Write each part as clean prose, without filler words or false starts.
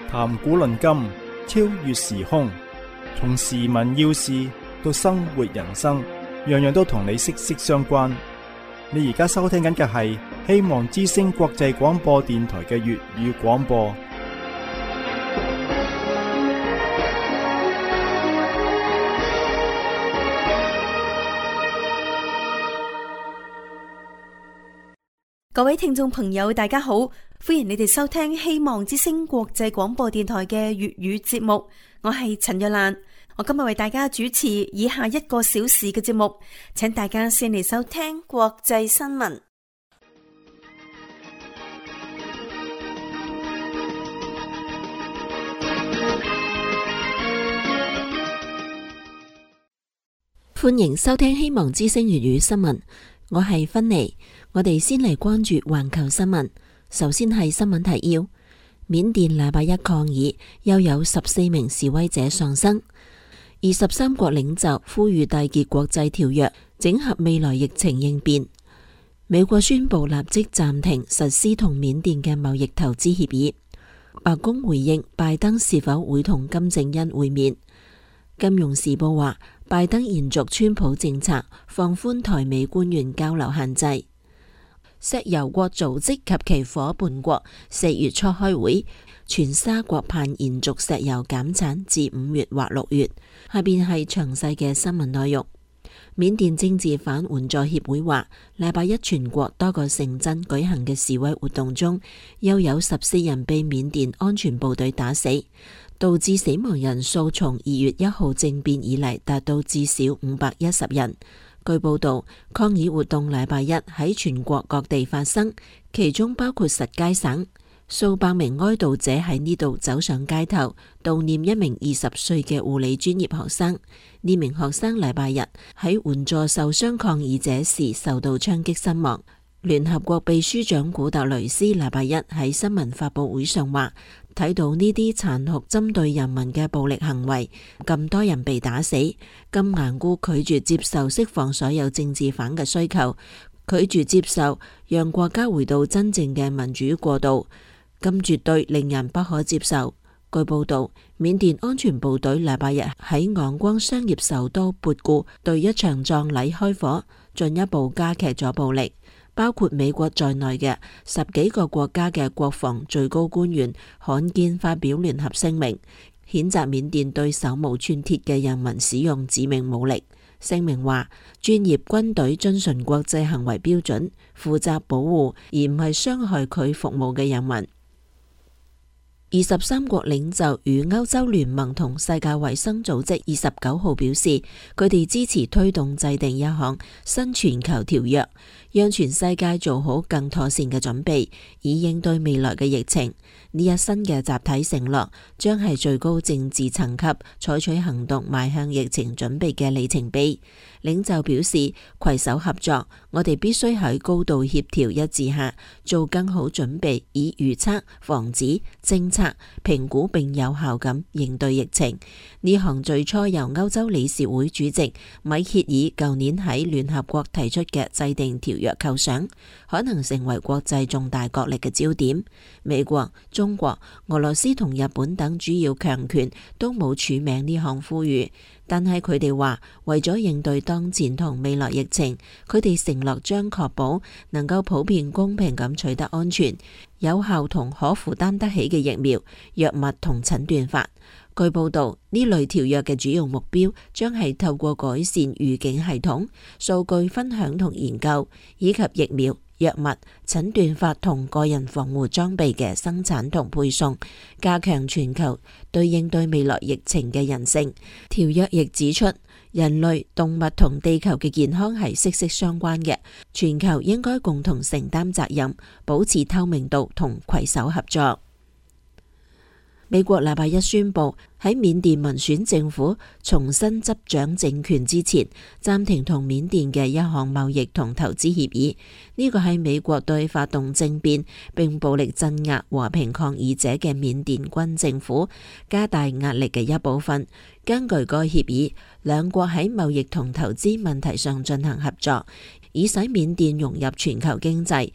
談古論今，超越時空，從時聞要事到生活人生，樣樣都同你息息相關。你而家收聽緊嘅係希望之聲國際廣播電台嘅粵語廣播。 各位聽眾朋友，大家好，歡迎你哋收聽希望之聲國際廣播電台嘅粵語節目。我係陳若蘭，我今日為大家主持以下1個小時嘅節目，請大家先嚟收聽國際新聞。 歡迎收聽希望之聲粵語新聞，我係芬妮。我哋先嚟關注環球新聞。首先係新聞提要：緬甸禮拜一抗議，又有14名示威者喪生。23國領袖呼籲締結國際條約，整合未來疫情應變。美國宣布立即暫停實施同緬甸嘅貿易投資協議。白宮回應拜登是否會同金正恩會面。金融時報話，拜登延續川普政策，放寬台美官員交流限制。石油國組織及其夥伴國4月初開會，全沙國盼延續石油減產至5月或6月。下邊係詳細嘅新聞內容。緬甸政治犯援助協會話，禮拜一全國多個城鎮舉行嘅示威活動中，又有14人被緬甸安全部隊打死，導致死亡人數從2月1號政變以嚟達到至少510人。據報道，抗議活動禮拜一喺全國各地發生，其中包括實皆省。數百名哀悼者喺呢度走上街頭，悼念一名20歲嘅護理專業學生。呢名學生禮拜日喺援助受傷抗議者時受到槍擊身亡。聯合國秘書長古特雷斯禮拜一喺新聞發佈會上話，睇到呢啲殘酷針對人民嘅暴力行為，咁多人被打死，咁頑固拒絕接受釋放所有政治犯嘅需求，拒絕接受讓國家回到真正嘅民主過渡，咁絕對令人不可接受。據報道，緬甸安全部隊禮拜日喺仰光商業首都鉢固對一場葬禮開火，進一步加劇咗暴力。包括美國在內嘅10幾個國家嘅國防最高官員罕見發表聯合聲明，譴責緬甸對手無寸鐵嘅人民使用致命武力。聲明話，專業軍隊遵循國際行為標準，負責保護而唔係傷害佢服務嘅人民。23國領袖與歐洲聯盟同世界衛生組織29號表示，佢哋支持推動制定一項新全球條約，讓全世界做好更妥善嘅準備，以應對未來嘅疫情。呢一新嘅集體承諾將係最高政治層級採取行動邁向疫情準備嘅里程碑。領袖表示，攜手合作，我哋必須喺高度協調一致下做更好準備，以預測、防止、政策、評估並有效咁應對疫情。呢項最初由歐洲理事會主席米歇爾舊年喺聯合國提出嘅制定條約構想，可能成為國際重大角力嘅焦點。美國、中國、俄羅斯同日本等主要強權都冇署名呢項呼籲，但係佢哋話，為咗應對當前同未來疫情，佢哋承諾將確保能夠普遍公平咁取得安全、有效同可負擔得起嘅疫苗、藥物同診斷法。據報道，呢類條約嘅主要目標將係透過改善預警系統、數據分享同研究，以及疫苗、藥物、診斷法同個人防護裝備嘅生產同配送，加強全球對應對未來疫情嘅韌性。條約亦指出，人類、動物同地球嘅健康係息息相關嘅，全球應該共同承擔責任，保持透明度同攜手合作。美國禮拜一宣布喺緬甸民選政府重新執掌政權之前，暫停同緬甸嘅一項貿易同投資協議。呢個係美國對發動政變並暴力鎮壓和平抗議者嘅緬甸軍政府加大壓力嘅一部分。根據該協議，兩國喺貿易同投資問題上進行合作，以使緬甸融入全球經濟。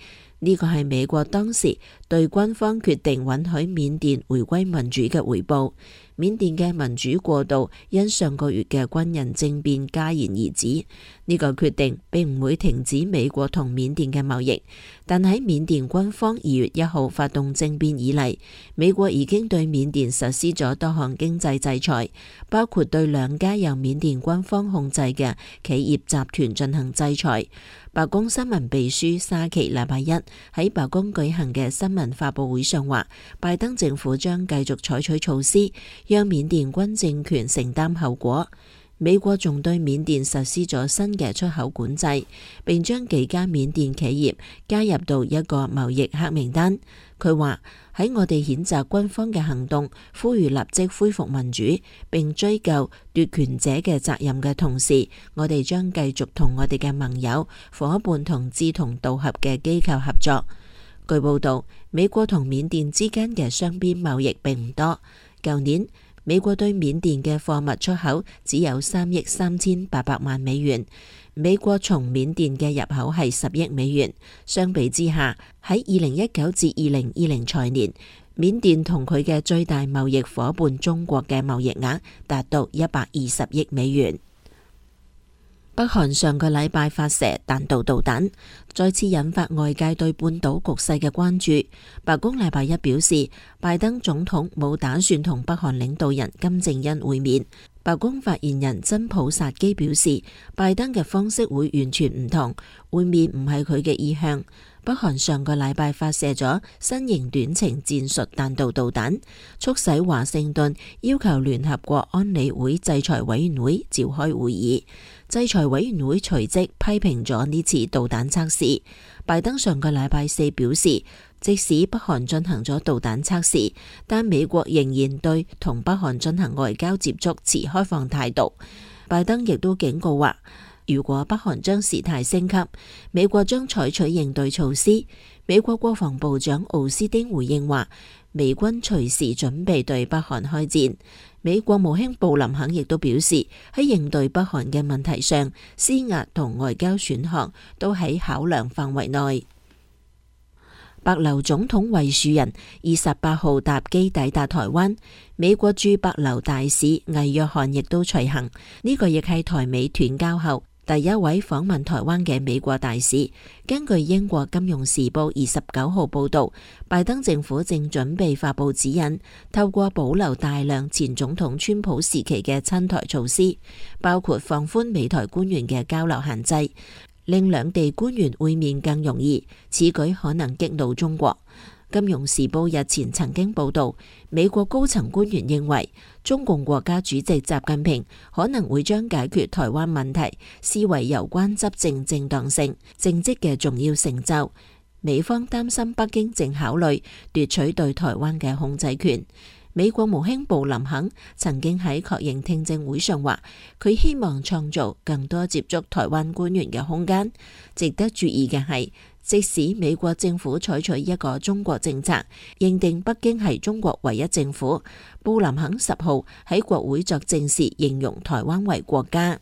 呢個係美國當時對軍方決定允許緬甸回歸民主嘅回報。緬甸嘅民主過渡因上個月嘅軍人政變戛然而止。呢個決定並唔會停止美國同緬甸嘅貿易，但喺緬甸軍方2月1號發動政變以嚟，美國已經對緬甸實施咗多項經濟制裁，包括對2家由緬甸軍方控制嘅企業集團進行制裁。白宮新聞秘書沙奇禮拜一喺白宮舉行嘅新聞發佈會上話，拜登政府將繼續採取措施，讓緬甸軍政權承擔後果。美國仲對緬甸實施咗新嘅出口管制，並將幾家緬甸企業加入到一個貿易黑名單。佢話，喺我哋譴責軍方嘅行動，呼籲立即恢復民主，並追究奪權者嘅責任嘅同時，我哋將繼續同我哋嘅盟友、夥伴同志同道合嘅機構合作。據報道，美國同緬甸之間嘅雙邊貿易並唔多。舊年美國對緬甸嘅貨物出口只有3億3800萬美元，美國從緬甸嘅入口係10億美元。相比之下，喺2019至2020財年，緬甸同佢嘅最大貿易夥伴中國嘅貿易額達到120億美元。北韓上個禮拜發射彈道導彈，再次引發外界對半島局勢嘅關注。白宮禮拜一表示，拜登總統冇打算同北韓領導人金正恩會面。白宮發言人真普薩基表示，拜登嘅方式會完全唔同，會面唔係佢嘅意向。北韓上個禮拜發射咗新型短程戰術彈道導彈，促使華盛頓要求聯合國安理會制裁委員會召開會議。制裁委員會隨即批評咗呢次導彈測試。拜登上個禮拜4表示，即使北韓進行咗導彈測試，但美國仍然對同北韓進行外交接觸持開放態度。拜登亦都警告話，如果北韓將事態升級，美國將採取應對措施。美國國防部長奧斯汀回應話，美軍隨時準備對北韓開戰。美國務卿布林肯亦都表示，喺應對北韓嘅問題上，施壓同外交選項都喺考量範圍內。帛琉總統惠恕仁28號搭機抵達台灣，美國駐帛琉大使魏約翰亦都隨行。呢個亦係台美斷交後第一位訪問台灣嘅美國大使。根據英國金融時報29號報道，拜登政府正準備發佈指引，透過保留大量前總統川普時期嘅親台措施，包括放寬美台官員嘅交流限制，令兩地官員會面更容易。此舉可能激怒中國。金融時報日前曾經報道，美國高層官員認為中共國家主席習近平可能會將解決台灣問題視為有關執政正當性、政績嘅重要成就。美方擔心北京正考慮奪取對台灣嘅控制權。美國務卿布林肯曾經喺確認聽證會上話，佢希望創造更多接觸台灣官員嘅空間。值得注意嘅係，即使美國政府採取一個中國政策，認定北京係中國唯一政府，布林肯10號喺國會作證時形容台灣為國家。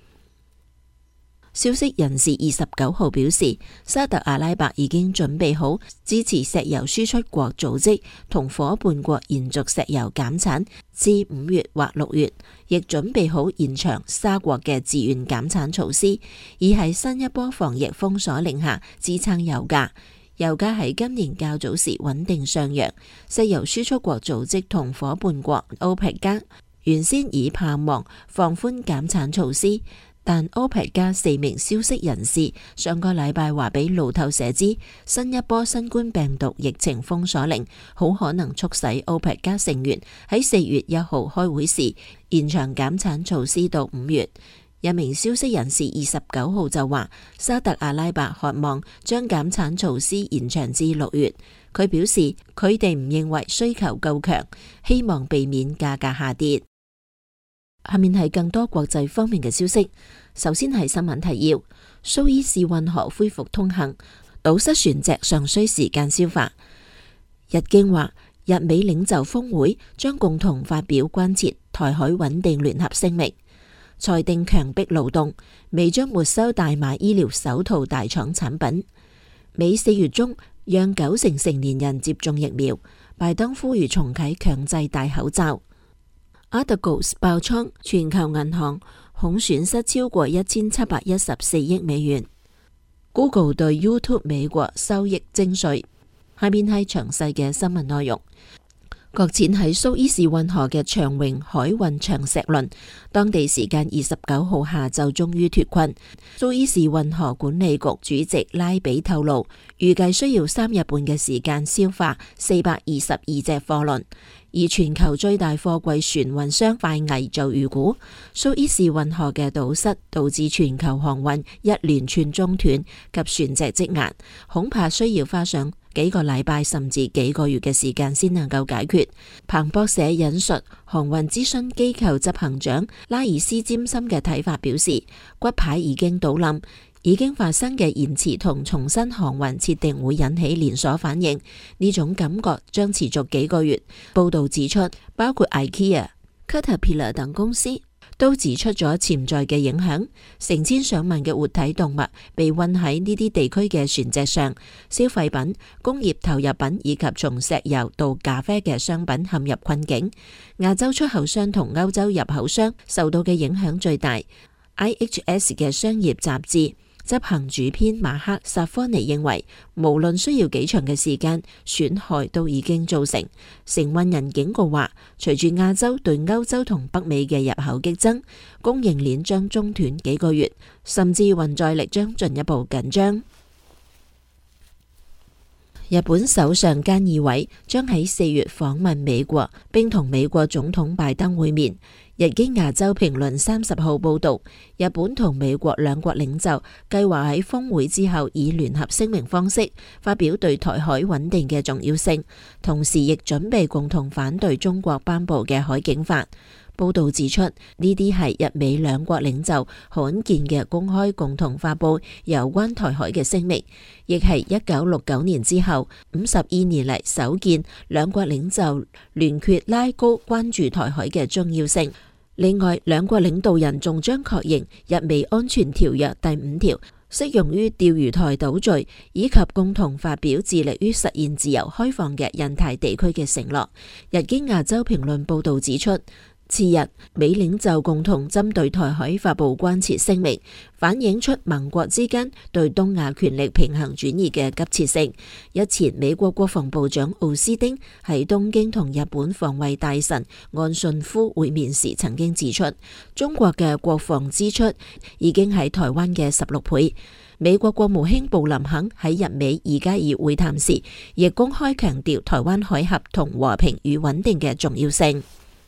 消息人士29號表示，沙特阿拉伯已經準備好支持石油輸出國組織同夥伴國延續石油減產至5月或6月，亦準備好延長沙國嘅自願減產措施，以喺新一波防疫封鎖令下支撐油價。油價喺今年較早時穩定上揚。石油輸出國組織同夥伴國歐佩加原先已盼望放寬減產措施，但歐佩加4名消息人士上個禮拜話俾路透社知，新一波新冠病毒疫情封鎖令好可能促使歐佩加成員喺4月1號開會時延長減產措施到5月。一名消息人士29號就話，沙特阿拉伯渴望將減產措施延長至6月。佢表示，佢哋唔認為需求夠強，希望避免價格下跌。下面係更多國際方面嘅消息。首先係新聞提要：蘇伊士運河恢復通行，堵塞船隻尚需時間消化。日經話，日美領袖峰會將共同發表關切台海穩定聯合聲明。裁定強迫勞動，美將沒收大馬醫療手套大廠產品。美4月中讓90%成年人接種疫苗。拜登呼籲重啟強制戴口罩。Archegos 爆倉，全球銀行恐損失超過1714億美元。Google 對 YouTube 美國收益徵稅。下面係詳細嘅新聞內容。擱淺喺蘇伊士運河嘅長榮海運長石輪，當地時間29號下晝終於脫困。蘇伊士運河管理局主席拉比透露，預計需要3日半嘅時間消化422隻貨輪。而全球最大貨櫃船運商快藝就預估，蘇伊士運河嘅堵塞導致全球航運一連串中斷及船隻積壓，恐怕需要花上幾個禮拜甚至幾個月嘅時間先能夠解決。彭博社引述航運諮詢機構執行長拉爾斯詹森嘅睇法表示，骨牌已經倒冧，已經發生嘅延遲同重新航運設定會引起連鎖反應，呢種感覺將持續幾個月。報道指出，包括 IKEA、Caterpillar 等公司都指出咗潛在嘅影響，成千上萬嘅活體動物被運喺呢啲地區嘅船隻上，消費品、工業投入品以及從石油到咖啡嘅商品陷入困境。亞洲出口商同歐洲入口商受到嘅影響最大。IHS 嘅商業雜誌執行主編馬克薩科尼認為，無論需要幾長嘅時間，損害都已經造成。承運人警告話，隨住亞洲對歐洲同北美嘅入口激增，供應鏈將中斷幾個月，甚至運載力將進一步緊張。日本首相菅義偉將喺4月訪問美國，並同美國總統拜登會面。日經亞洲評論30號報道，日本同美國兩國領袖計劃喺峰會之後以聯合聲明方式發表對台海穩定嘅重要性，同時亦準備共同反對中國頒布嘅海警法。報道指出，呢啲係日美兩國領袖罕見嘅公開共同發布有關台海嘅聲明，亦係1969年之後52年嚟首見兩國領袖聯決拉高關注台海嘅重要性。另外，兩國領導人仲將確認日美安全條約第5條適用於釣魚台島嶼，以及共同發表致力於實現自由開放嘅印太地區嘅承諾。日經亞洲評論報導指出，次日，美領袖共同針對台海發布關切聲明，反映出盟國之間對東亞權力平衡轉移嘅急切性。日前，美國國防部長奧斯汀喺東京同日本防衛大臣岸信夫會面時曾經指出，中國嘅國防支出已經係台灣嘅16倍。美國國務卿布林肯喺日美2+2會談時，亦公開強調台灣海峽同和平與穩定嘅重要性。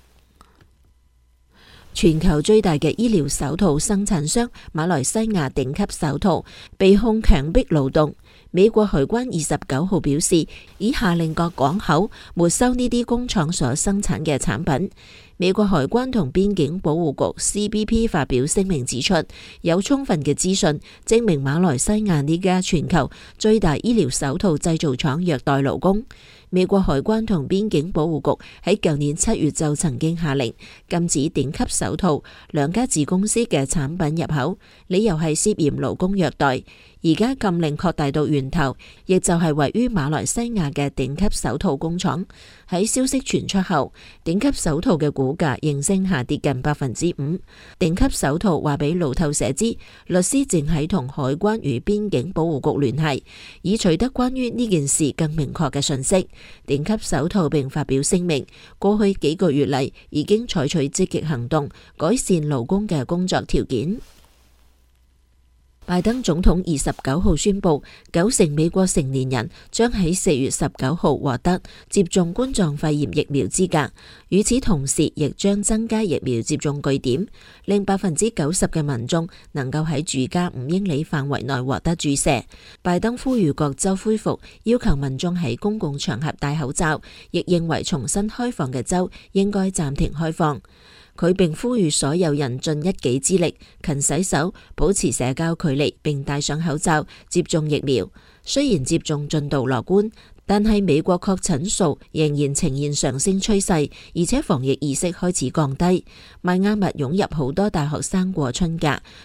全球最大嘅醫療手套生產商馬來西亞頂級手套被控強迫勞動。美國海關29號表示，已下令各港口沒收呢啲工廠所生產嘅產品。美國海關同邊境保護局 CBP 發表聲明指出，有充分嘅資訊證明馬來西亞呢家全球最大醫療手套製造廠虐待勞工。美國海關同邊境保護局喺舊年7月就曾經下令禁止頂級手套兩家子公司嘅產品入口，理由係涉嫌勞工虐待。而家禁令擴大到源頭，亦就係位於馬來西亞嘅頂級手套工廠。喺消息傳出後，頂級手套嘅股價應聲下跌近5%。頂級手套話俾路透社知，律師正喺同海關與邊境保護局聯繫，以取得關於呢件事更明確嘅訊息。頂級手套並發表聲明，過去幾個月嚟已經採取積極行動，改善勞工嘅工作條件。拜登總統29號宣布，90%美國成年人將喺4月19號獲得接種冠狀肺炎疫苗資格。與此同時，亦將增加疫苗接種據點，令90%嘅民眾能夠喺住家5英里範圍內獲得注射。拜登呼籲各州恢復要求民眾喺公共場合戴口罩，亦認為重新開放嘅州應該暫停開放。佢並呼籲所有人盡一己之力，勤洗手、保持社交距離，並戴上口罩接種疫苗。雖然接種進度樂觀，但係美國確診數仍然呈現上升趨勢，而且防疫意識開始降低。邁阿密湧入好多大學生過春假，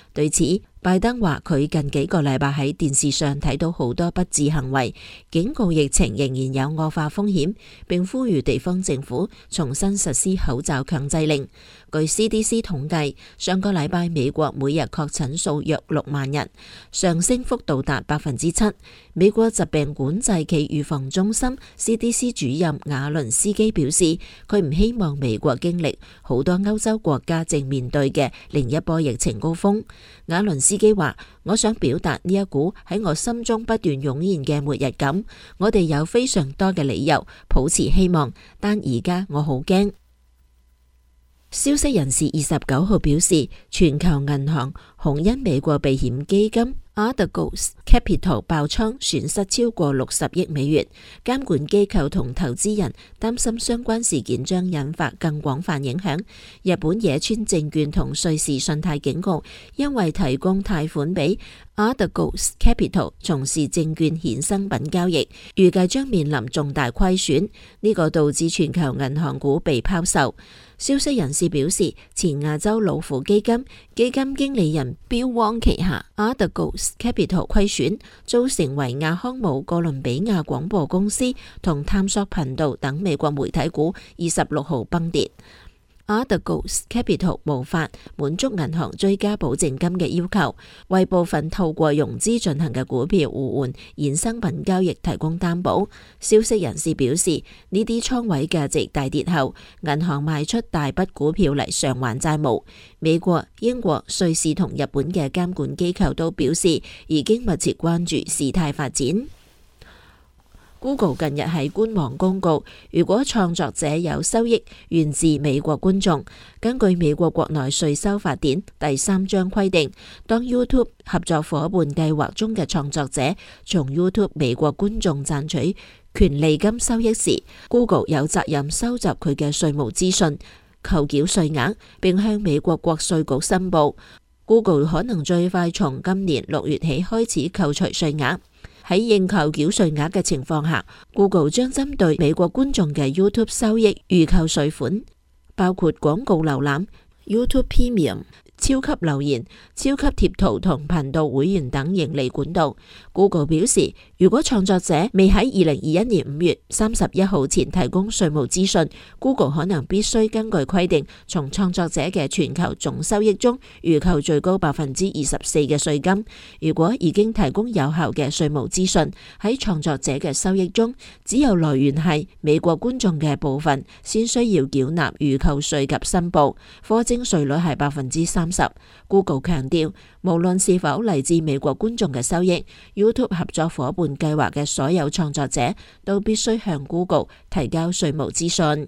對此，拜登話佢近幾個禮拜喺電視上睇到好多不智行為，警告疫情仍然有惡化風險，並呼籲地方政府重新實施口罩強制令。據 CDC 統計，上個禮拜美國每日確診數約6萬人，上升幅度達7%。美國疾病管制暨預防中心 CDC 主任瓦倫斯基表示，佢唔希望美國經歷好多歐洲國家正面對嘅另一波疫情高峰。瓦倫斯基話：我想表達呢一股喺我心中不斷湧現嘅末日感。我哋有非常多嘅理由抱持希望，但而家我好驚。消息人士29號表示，全球銀行雄恩美國避險基金 Archegos Capital 爆倉，損失超過60億美元。監管機構同投資人擔心相關事件將引發更廣泛影響。日本野村證券同瑞士信貸警告，因為提供貸款俾 Archegos Capital 從事證券衍生品交易，預計將面臨重大虧損。呢個導致全球銀行股被拋售。消息人士表示，前亞洲老虎基金基金經理人標汪旗下 Archegos Capital 虧損，造成維亞康姆、哥倫比亞廣播公司同探索頻道等美國媒體股26號崩跌。Archegos Capital 無法滿足銀行追加保證金嘅要求，為部分透過融資進行嘅股票互換衍生品交易提供擔保。消息人士表示，呢啲倉位價值大跌後，銀行賣出大筆股票嚟償還債務。美國、英國、瑞士同日本嘅監管機構都表示，已經密切關注事態發展。Google 近日喺官網公告，如果創作者有收益源自美國觀眾，根據美國國內稅收法典第3章規定，當 YouTube 合作夥伴計劃中嘅創作者從 YouTube 美國觀眾賺取權利金收益時， Google 有責任收集佢嘅稅務資訊、扣繳稅額，並向美國國稅局申報。Google 可能最快從今年6月起開始扣除稅額。喺應扣繳稅額嘅情況下， Google 將針對美國觀眾嘅 YouTube 收益預扣稅款，包括廣告瀏覽、YouTube Premium、超級留言、超級貼圖同頻道會員等盈利管道。Google 表示，如果創作者未喺2021年5月31號前提供稅務資訊， Google 可能必須根據規定從創作者嘅全球總收益中預扣最高24%嘅稅金。如果已經提供有效嘅稅務資訊，喺創作者嘅收益中只有來源係美國觀眾嘅部分先需要繳納預扣稅及申報，課徵稅率係30%。Google 強調，無論是否嚟自美國觀眾嘅收益， YouTube 合作夥伴計劃嘅所有創作者都必須向 Google 提交稅務資訊。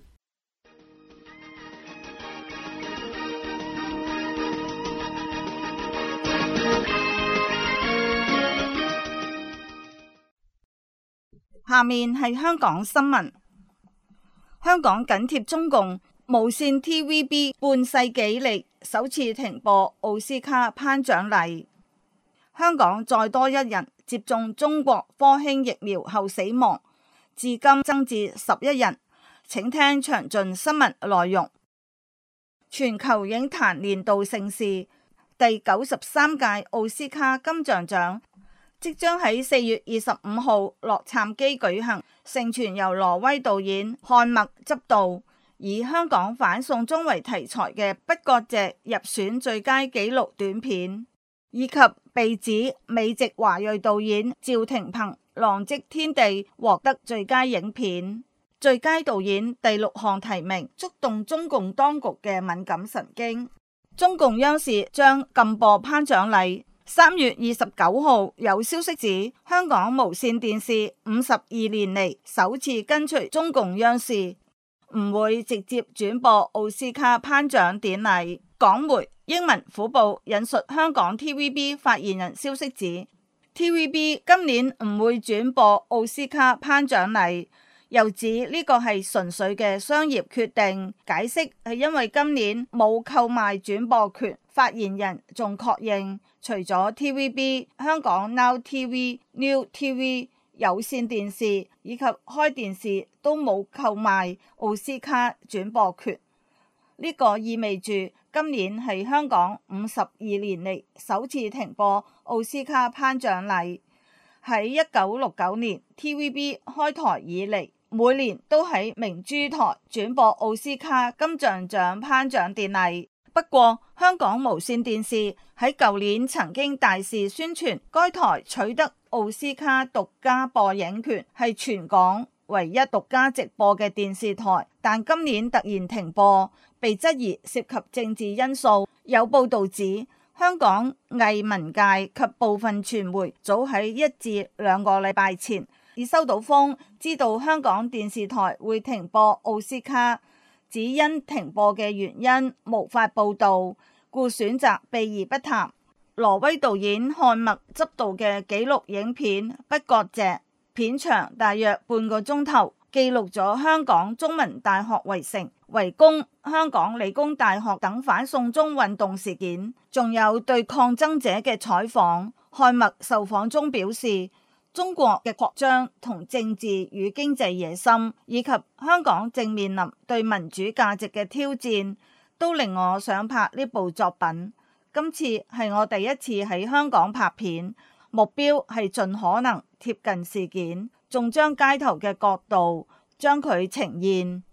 下面係香港新聞。香港緊貼中共，無綫 TVB 半世紀嚟首次停播奧斯卡頒獎禮。香港再多一人接種中國科興疫苗後死亡，至今增至11人。請聽詳盡新聞內容。全球影壇年度盛事，第93屆奧斯卡金像獎即將喺4月25號洛杉磯舉行，盛傳由挪威導演漢默執導，以香港反送中為題材嘅《不割席》入選最佳紀錄短片，以及被指美籍華裔導演趙廷鵬《浪跡天地》獲得最佳影片。最佳導演第6項提名，觸動中共當局嘅敏感神經。中共央視將禁播頒獎禮。3月29號有消息指，香港無綫電視52年嚟首次跟隨中共央視，唔會直接轉播奧斯卡頒獎典禮。港媒英文虎報引述香港 TVB 發言人消息指， TVB 今年唔會轉播奧斯卡頒獎禮，又指呢個係純粹嘅商業決定，解釋係因為今年冇購買轉播權。發言人仲確認，除咗 TVB、香港 Now TV、New TV 有線電視以及開電視都冇購買奧斯卡轉播權。呢個意味住今年係香港52年嚟首次停播奧斯卡頒獎禮。喺1969年 TVB 開台以嚟，每年都喺明珠台轉播奧斯卡金像獎頒獎典禮。不過，香港無線電視喺舊年曾經大肆宣傳，該台取得奧斯卡獨家播映權，係全港唯一獨家直播嘅電視台，但今年突然停播，被質疑涉及政治因素。有報道指，香港藝文界及部分傳媒早喺1至2個禮拜前已收到風，知道香港電視台會停播奧斯卡，只因停播嘅原因無法報道，故選擇避而不談。挪威導演漢默執導嘅紀錄影片《不割席》，片長大約半個鐘頭，記錄咗香港中文大學圍城、圍攻香港理工大學等反送中運動事件，仲有對抗爭者嘅採訪。漢默受訪中表示，中國嘅擴張同政治與經濟野心，以及香港正面臨對民主價值嘅挑戰，都令我想拍呢部作品。今次係我第一次喺香港拍片，目標係盡可能貼近事件，仲將街頭嘅角度將佢呈現。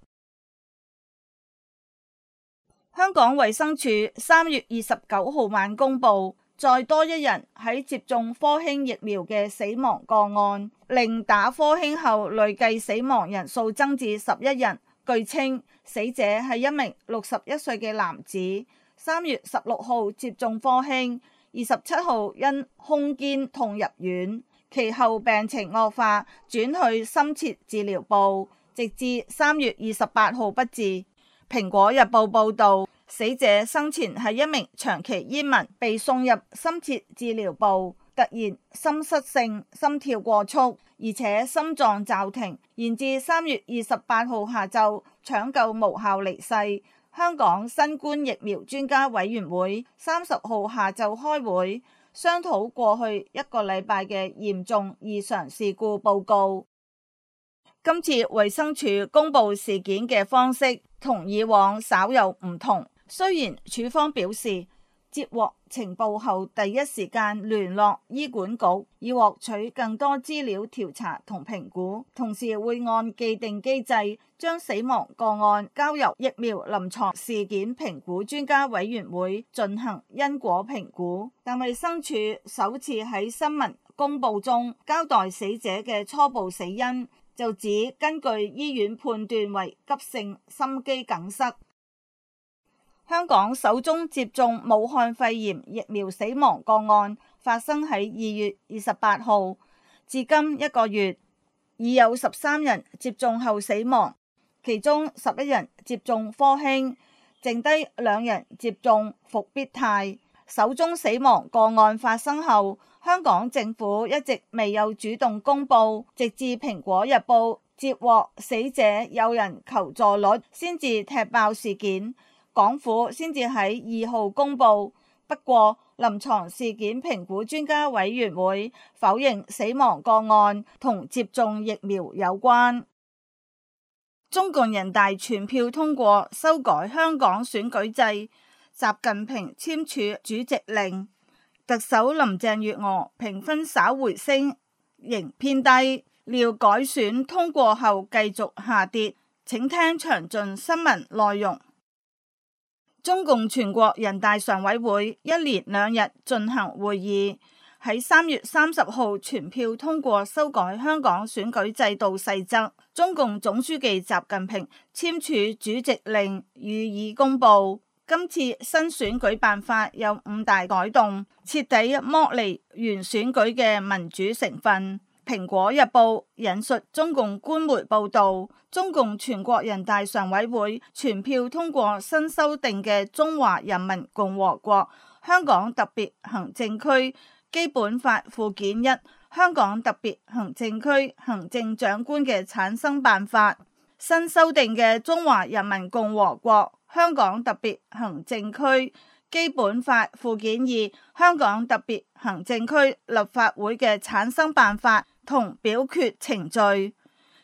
香港衛生署3月29號晚公布，再多一人喺接種科興疫苗嘅死亡個案，令打科興後累計死亡人數增至11人。據稱，死者係一名61歲嘅男子，3月16號接種科興，27號因胸肩痛入院，其後病情惡化，轉去深切治療部，直至3月28號不治。蘋果日報報道，死者生前係一名長期煙民，被送入深切治療部，突然心室性心跳過速，而且心臟驟停，延至3月28號下晝搶救無效離世。香港新冠疫苗專家委員會30號下晝開會，商討過去1個禮拜嘅嚴重異常事故報告。今次衛生署公布事件嘅方式同以往稍有唔同，雖然署方表示接獲情報後第一時間聯絡醫管局，以獲取更多資料調查同評估，同時會按既定機制將死亡個案交由疫苗臨床事件評估專家委員會進行因果評估。但衛生署首次喺新聞公佈中交代死者嘅初步死因，就指根據醫院判斷為急性心肌梗塞。香港首宗接種武漢肺炎疫苗死亡個案發生喺2月28號，至今1個月已有13人接種後死亡，其中11人接種科興，剩低2人接種復必泰。首宗死亡個案發生後，香港政府一直未有主動公布，直至蘋果日報接獲死者有人求助率先至踢爆事件，港府先至喺2號公布。不過臨床事件評估專家委員會否認死亡個案同接種疫苗有關。中共人大全票通過修改香港選舉制，習近平簽署主席令，特首林鄭月娥評分稍回升，仍偏低，料改選通過後繼續下跌。請聽詳盡新聞內容。中共全國人大常委會一連2日進行會議，喺3月30號全票通過修改香港選舉制度細則。中共總書記習近平簽署主席令予以公布。今次新選舉辦法有5大改動，徹底剝離原選舉嘅民主成分。蘋果日報引述中共官媒報道，中共全國人大常委會全票通過新修訂嘅《中華人民共和國香港特別行政區基本法》附件1香港特別行政區行政長官嘅產生辦法，新修訂嘅《中華人民共和國香港特別行政區基本法》附件2香港特別行政區立法會嘅產生辦法同表決程序。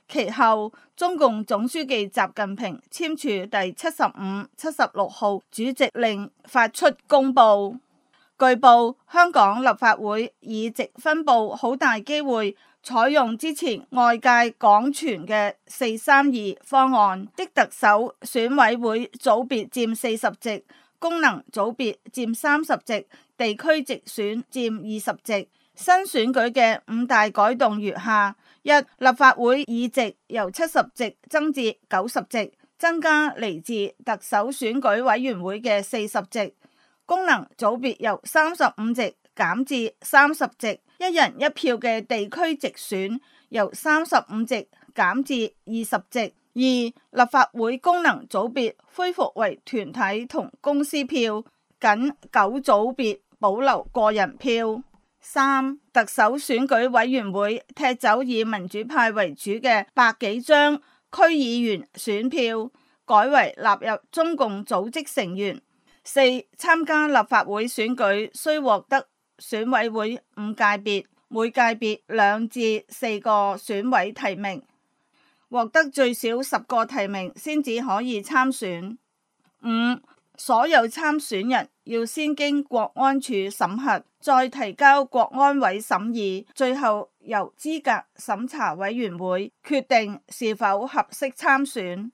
其後，中共總書記習近平簽署第75、76號主席令發出公報。據報，香港立法會議席分佈好大機會採用之前外界廣傳嘅432方案，即特首選委會組別佔40席，功能組別佔30席，地區直選佔20席。新選舉嘅5大改動如下：一、立法會議席由70席增至90席，增加嚟自特首選舉委員會嘅40席。功能組別由35席減至30席，一人一票嘅地區直選由35席減至20席。二、立法會功能組別恢復為團體同公司票，僅9組別保留個人票。三、特首選舉委員會踢走以民主派為主嘅100幾張區議員選票，改為納入中共組織成員。四、參加立法會選舉須獲得選委會5界別，每界別2至4個選委提名，獲得最少10個提名先至可以參選。五、所有參選人要先經國安處審核，再提交國安委審議，最後由資格審查委員會決定是否合適參選。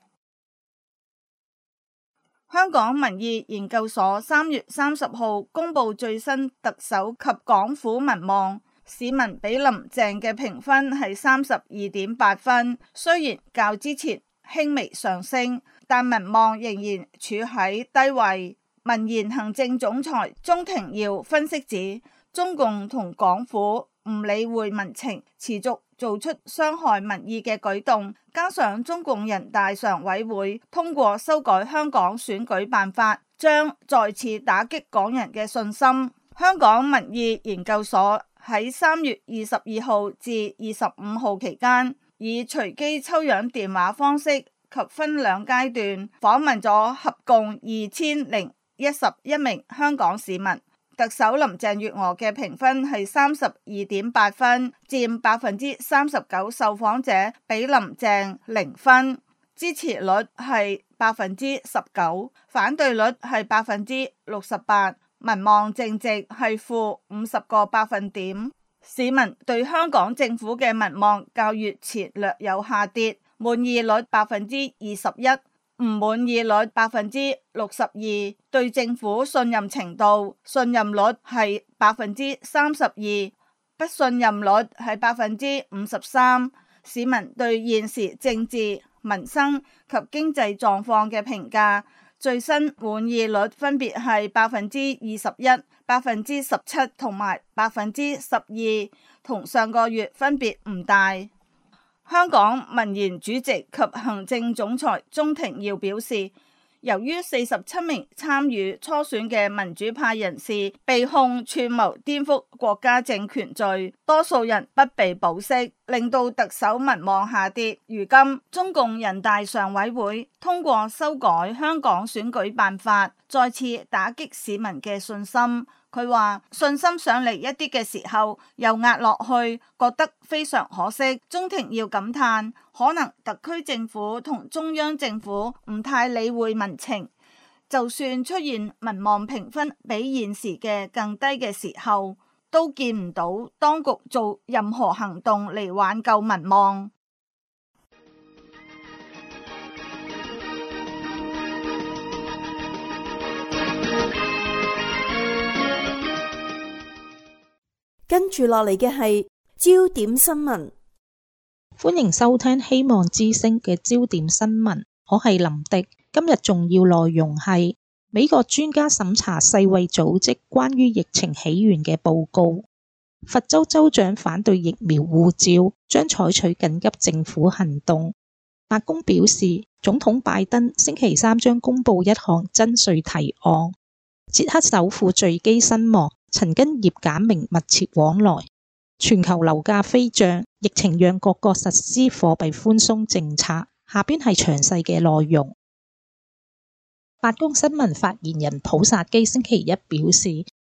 香港民意研究所3月30號公布最新特首及港府民望，市民俾林鄭嘅評分係32.8分，雖然較之前輕微上升，但民望仍然處喺低位。民研行政總裁鍾庭耀分析指，中共同港府唔理會民情，持續做出傷害民意嘅舉動，加上中共人大常委會通過修改香港選舉辦法，將再次打擊港人嘅信心。香港民意研究所喺3月22號至25號期間，以隨機抽樣電話方式及分2階段訪問咗合共2011名香港市民。特首林鄭月娥嘅評分係32.8分，佔39%受訪者俾林鄭0分，支持率係19%，反對率係68%，民望淨值係-50個百分點。市民對香港政府嘅民望較月前略有下跌，滿意率21%，唔滿意率62%，對政府信任程度，信任率係32%，不信任率係53%。市民對現時政治、民生及經濟狀況嘅評價，最新滿意率分別係21%、17%同埋12%，同上個月分別唔大。香港民研主席及行政總裁鍾庭耀表示，由於47名參與初選嘅民主派人士被控串謀顛覆國家政權罪，多數人不被保釋，令到特首民望下跌。如今中共人大常委會通過修改香港選舉辦法，再次打擊市民嘅信心。佢話信心上嚟一啲嘅時候又壓落去，覺得非常可惜。鍾庭耀感嘆，可能特區政府同中央政府唔太理會民情，就算出現民望評分比現時嘅更低嘅時候，都見唔到當局做任何行動嚟挽救民望。 跟住落嚟嘅係焦點新聞， 歡迎收聽希望之聲嘅焦點新聞，我係林迪。今日重要內容係美國專家審查世衛組織關於疫情起源嘅報告，佛州州長反對疫苗護照，將採取緊急政府行動。白宮表示，總統拜登星期3將公布一項增稅提案。捷克首富墜機身亡，曾跟葉簡明密切往來。全球樓價飛漲，疫情讓各國實施貨幣寬鬆政策。下邊係詳細嘅內容。白宮新聞發言人普薩基星期一表示，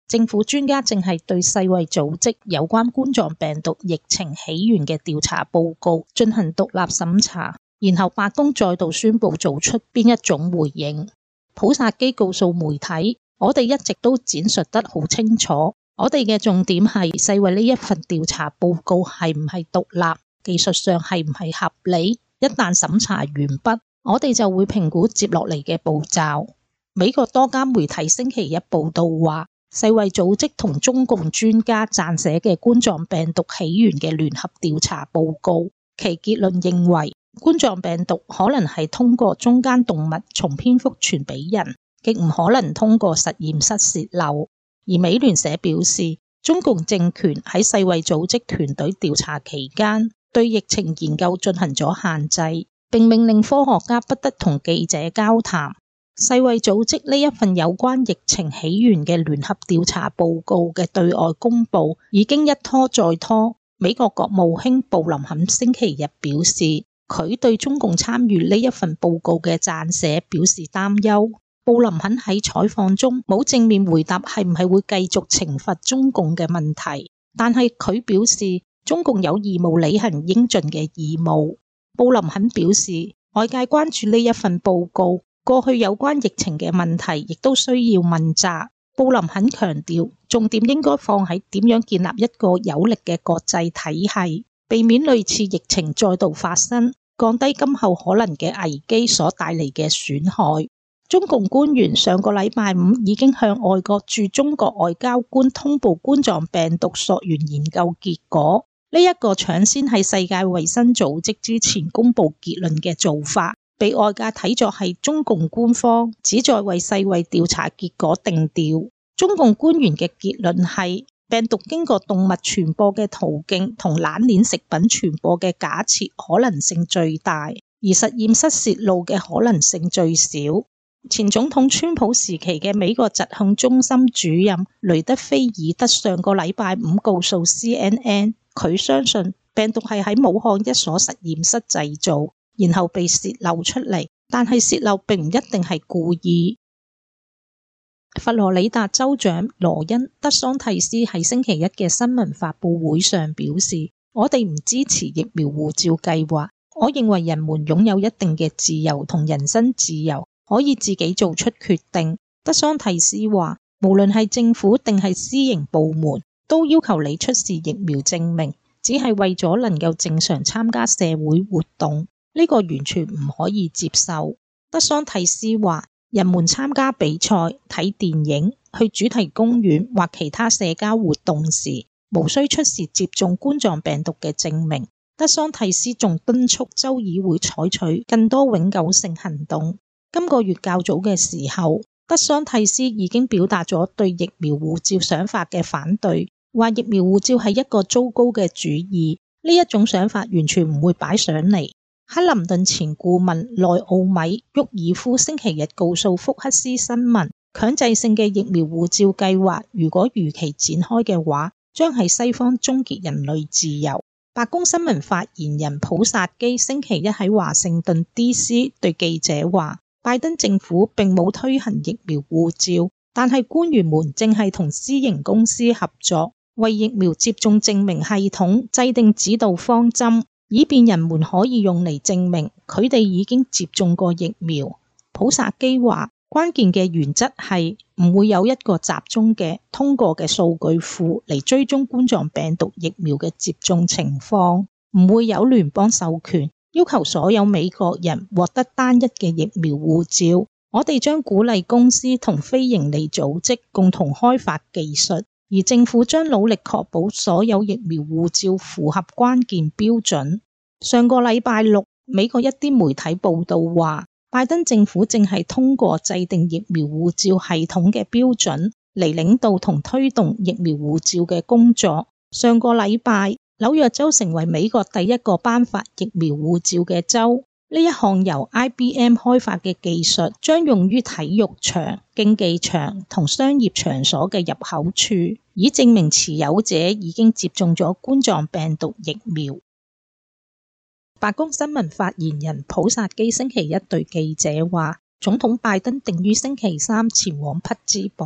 政府專家正係對世衛組織有關冠狀病毒疫情起源嘅調查報告進行獨立審查，然後白宮再度宣布做出邊一種回應。普薩基告訴媒體，我哋一直都展述得好清楚，我哋嘅重點係世衛呢一份調查報告係唔係獨立，技術上係唔係合理。一旦審查完畢，我哋就會評估接落嚟嘅步驟。美國多間媒體星期一報道話，世衛組織同中共專家撰寫嘅冠狀病毒起源嘅聯合調查報告，其結論認為冠狀病毒可能係通過中間動物從蝙蝠傳俾人，極唔可能通過實驗室洩漏。而美聯社表示，中共政權喺世衛組織團隊調查期間，對疫情研究進行咗限制，並命令科學家不得同記者交談。世衛組織呢一份有關疫情起源嘅聯合調查報告嘅對外公佈已經一拖再拖。美國國務卿布林肯星期日表示，佢對中共參與呢一份報告嘅撰寫表示擔憂。布林肯喺採訪中冇正面回答係唔係會繼續懲罰中共嘅問題，但係佢表示中共有義務履行應盡嘅義務。布林肯表示，外界關注呢一份報告，過去有關疫情嘅問題亦都需要問責。布林肯強調，重點應該放喺點樣建立一個有力嘅國際體系，避免類似疫情再度發生，降低今後可能嘅危機所帶嚟嘅損害。中共官員上個禮拜五已經向外國駐中國外交官通報冠狀病毒溯源研究結果，呢一個搶先喺世界衛生組織之前公布結論嘅做法，被外界睇作係中共官方旨在為世衛調查結果定調。中共官員嘅結論係，病毒經過動物傳播嘅途徑同冷鏈食品傳播嘅假設可能性最大，而實驗室洩露嘅可能性最少。前總統川普時期嘅美國疾控中心主任雷德菲爾德上個禮拜五告訴 CNN， 佢相信病毒係喺武漢一所實驗室製造，然後被洩漏出嚟，但係洩漏並唔一定係故意。佛羅里達州長羅恩德桑蒂斯喺星期一嘅新聞發佈會上表示，我哋唔支持疫苗護照計劃，我認為人們擁有一定嘅自由同人身自由，可以自己做出決定。德桑蒂斯話，無論係政府定係私營部門，都要求你出示疫苗證明，只係為咗能夠正常參加社會活動，呢個完全唔可以接受。德桑蒂斯話，人們參加比賽、睇電影、去主題公園或其他社交活動時，無需出示接種冠狀病毒嘅證明。德桑蒂斯仲敦促州議會採取更多永久性行動。今個月較早嘅時候，德桑蒂斯已經表達咗對疫苗護照想法嘅反對，話疫苗護照係一個糟糕嘅主意，呢一種想法完全唔會擺上嚟。克林頓前顧問內奧米沃爾夫星期日告訴福克斯新聞，強制性嘅疫苗護照計劃如果如期展開嘅話，將係西方終結人類自由。白宮新聞發言人普薩基星期一喺華盛頓 DC 對記者話，拜登政府並冇推行疫苗護照，但係官員們正係同私營公司合作，為疫苗接種證明系統制定指導方針，以便人們可以用嚟證明佢哋已經接種過疫苗。普薩基話，關鍵嘅原則係唔會有一個集中嘅通過嘅數據庫嚟追蹤冠狀病毒疫苗嘅接種情況，唔會有聯邦授權要求所有美國人獲得單一嘅疫苗護照。我哋將鼓勵公司同非營利組織共同開發技術，而政府將努力確保所有疫苗護照符合關鍵標準。上個禮拜六，美國一啲媒體報道話，拜登政府正係通過制定疫苗護照系統嘅標準嚟領導同推動疫苗護照嘅工作。上個禮拜，紐約州成為美國第一個頒發疫苗護照嘅州。呢一項由 IBM 開發嘅技術將用於體育場、競技場同商業場所嘅入口處，以證明持有者已經接種咗冠狀病毒疫苗。白宮新聞發言人普薩基星期一對記者話，總統拜登定於星期三前往匹茲堡，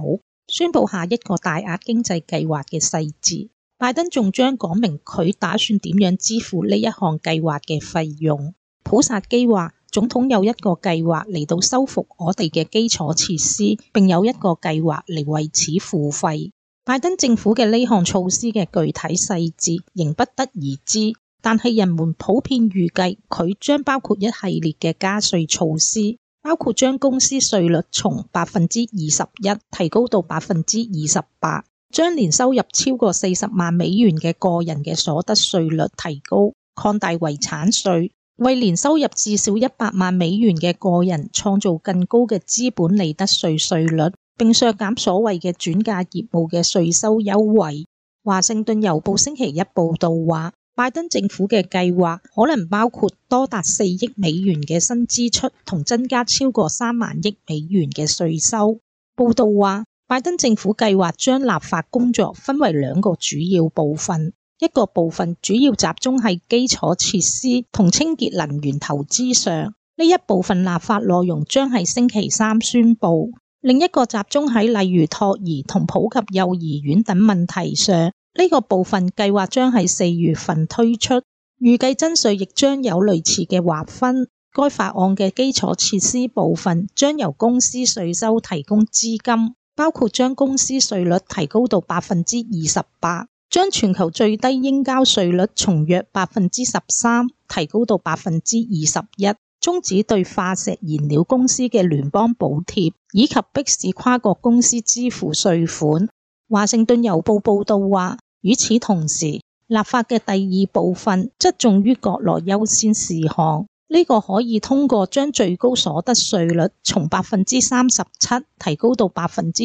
宣布下一個大額經濟計劃嘅細節。拜登仲將講明佢打算點樣支付呢一項計劃嘅費用。普薩基話，總統有一個計劃嚟到修復我哋嘅基礎設施，並有一個計劃嚟為此付費。拜登政府嘅呢項措施嘅具體細節仍不得而知，但係人們普遍預計佢將包括一系列嘅加稅措施，包括將公司稅率從21%提高到28%，將年收入超過40萬美元嘅個人嘅所得稅率提高，擴大遺產稅，為年收入至少100萬美元嘅個人創造更高嘅資本利得稅稅率，並削減所謂嘅轉嫁業務嘅稅收優惠。華盛頓郵報星期一報道話，拜登政府嘅計劃可能包括多達4億美元嘅新支出同增加超過3萬億美元嘅稅收。報道話，拜登政府計劃將立法工作分為2個主要部分，一個部分主要集中喺基礎設施同清潔能源投資上，呢一部分立法內容將喺星期3宣布。另一個集中喺例如托兒同普及幼兒園等問題上，呢個部分計劃將喺4月份推出，預計增稅亦將有類似嘅劃分。該法案嘅基礎設施部分將由公司稅收提供資金，包括將公司稅率提高到28%，將全球最低應交稅率從約13%提高到21%，終止對化石燃料公司嘅聯邦補貼，以及迫使跨國公司支付稅款。華盛頓郵報報道話，與此同時，立法嘅第2部分側重於各類優先事項。呢個可以通過將最高所得稅率從37%提高到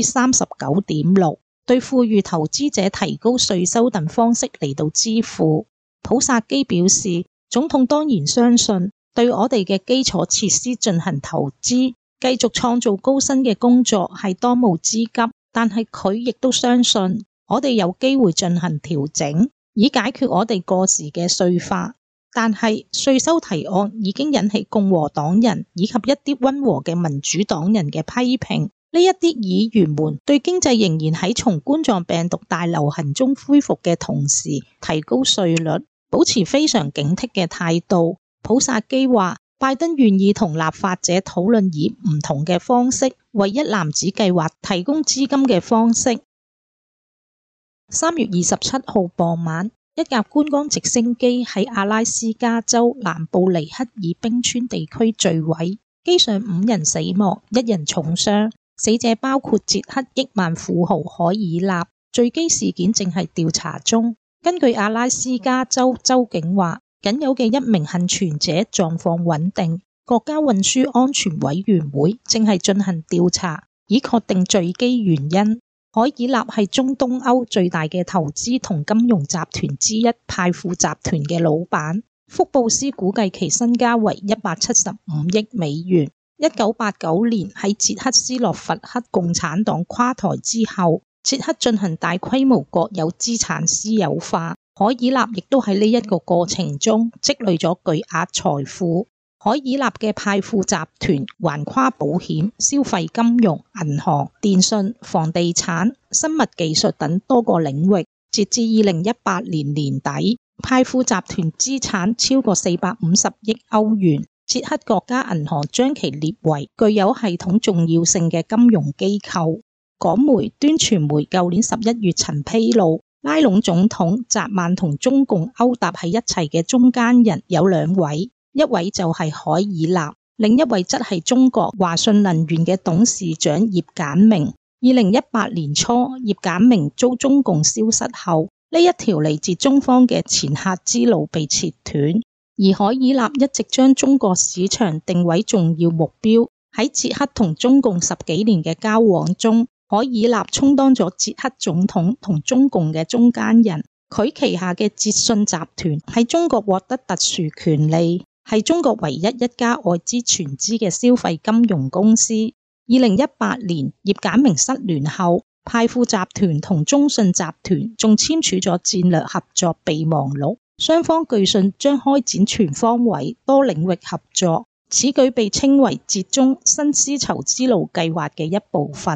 39.6%，對富裕投資者提高稅收等方式嚟到支付。普薩基表示，總統當然相信對我哋嘅基礎設施進行投資，繼續創造高薪嘅工作係當務之急，但係佢亦都相信我哋有機會進行調整，以解決我哋過時嘅稅法。但係稅收提案已經引起共和黨人以及一啲溫和嘅民主黨人嘅批評。呢一啲議員們對經濟仍然喺從冠狀病毒大流行中恢復嘅同時提高稅率，保持非常警惕嘅態度。普薩基話，拜登願意同立法者討論以唔同嘅方式為一籃子計劃提供資金嘅方式。3月27號傍晚，一架觀光直升機喺阿拉斯加州南部尼克爾冰川地區墜毀，機上5人死亡，1人重傷。死者包括捷克億萬富豪海爾納。墜機事件正係調查中。根據阿拉斯加州州警話，僅有嘅1名幸存者狀況穩定。國家運輸安全委員會正係進行調查，以確定墜機原因。海爾納係中東歐最大嘅投資同金融集團之一派富集團嘅老闆。福布斯估計其身家為175億美元。1989年喺捷克斯洛伐克共產黨垮台之後，捷克進行大規模國有資產私有化。海爾納亦都喺呢一個過程中積累咗巨額財富。海爾納嘅派富集團橫跨保險、消費金融、銀行、電信、房地產、生物技術等多個領域。截至2018年年底，派富集團資產超過450億歐元。捷克國家銀行將其列為具有系統重要性嘅金融機構。港媒端傳媒舊年11月曾披露，拉攏總統澤曼同中共勾搭喺一齊嘅中間人有2位，一位就係海爾納，另一位則係中國華信能源嘅董事長葉簡明。2018年初，葉簡明遭中共消失後，呢一條嚟自中方嘅掮客之路被切斷。而海爾納一直將中國市場定位重要目標。喺捷克同中共10幾年嘅交往中，海爾納充當咗捷克總統同中共嘅中間人。佢旗下嘅捷信集團喺中國獲得特殊權利，係中國唯一一家外資全資嘅消費金融公司。2018年葉簡明失聯後，派富集團同中信集團仲簽署咗戰略合作備忘錄。雙方據信將開展全方位多領域合作，此舉被稱為捷中新絲綢之路計劃嘅一部分。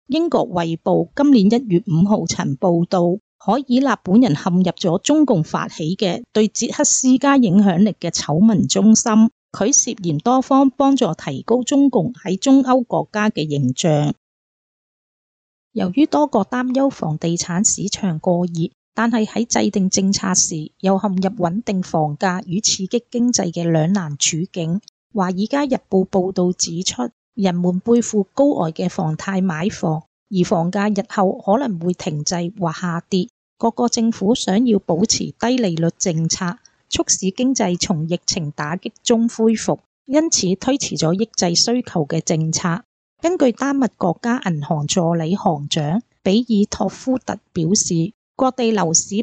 英國《衛報》今年1月5號曾報道，海爾納本人陷入咗中共發起嘅對捷克施加影響力嘅醜聞中心，佢涉嫌多方幫助提高中共喺中歐國家嘅形象。由於多國擔憂房地產市場過熱，但係喺制定政策時又陷入穩定房價與刺激經濟嘅兩難處境。《華爾街日報》報導指出，人們背負高昂嘅房貸買房，而房價日後可能會停滯或下跌。各個政府想要保持低利率政策，促使經濟從疫情打擊中恢復，因此推遲咗抑制需求嘅政策。根據丹麥國家銀行助理行長比爾托夫特表示，各地樓市